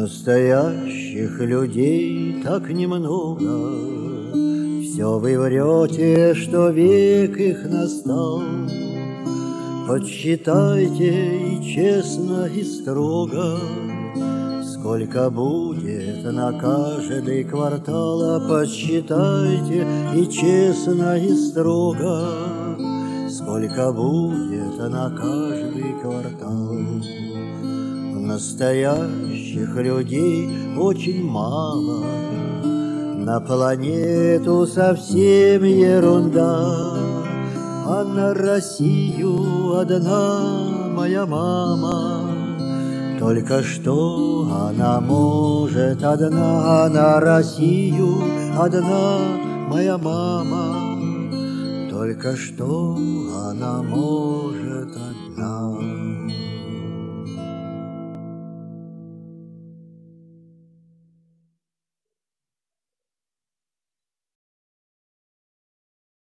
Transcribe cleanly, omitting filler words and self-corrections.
Настоящих людей так немного, все вы врете, что век их настал. Подсчитайте и честно, и строго, сколько будет на каждый квартал. Подсчитайте и честно, и строго, сколько будет на каждый квартал. Настоящих людей очень мало, на планету совсем ерунда, а на Россию одна моя мама. Только что она может одна, а на Россию одна моя мама. Только что она может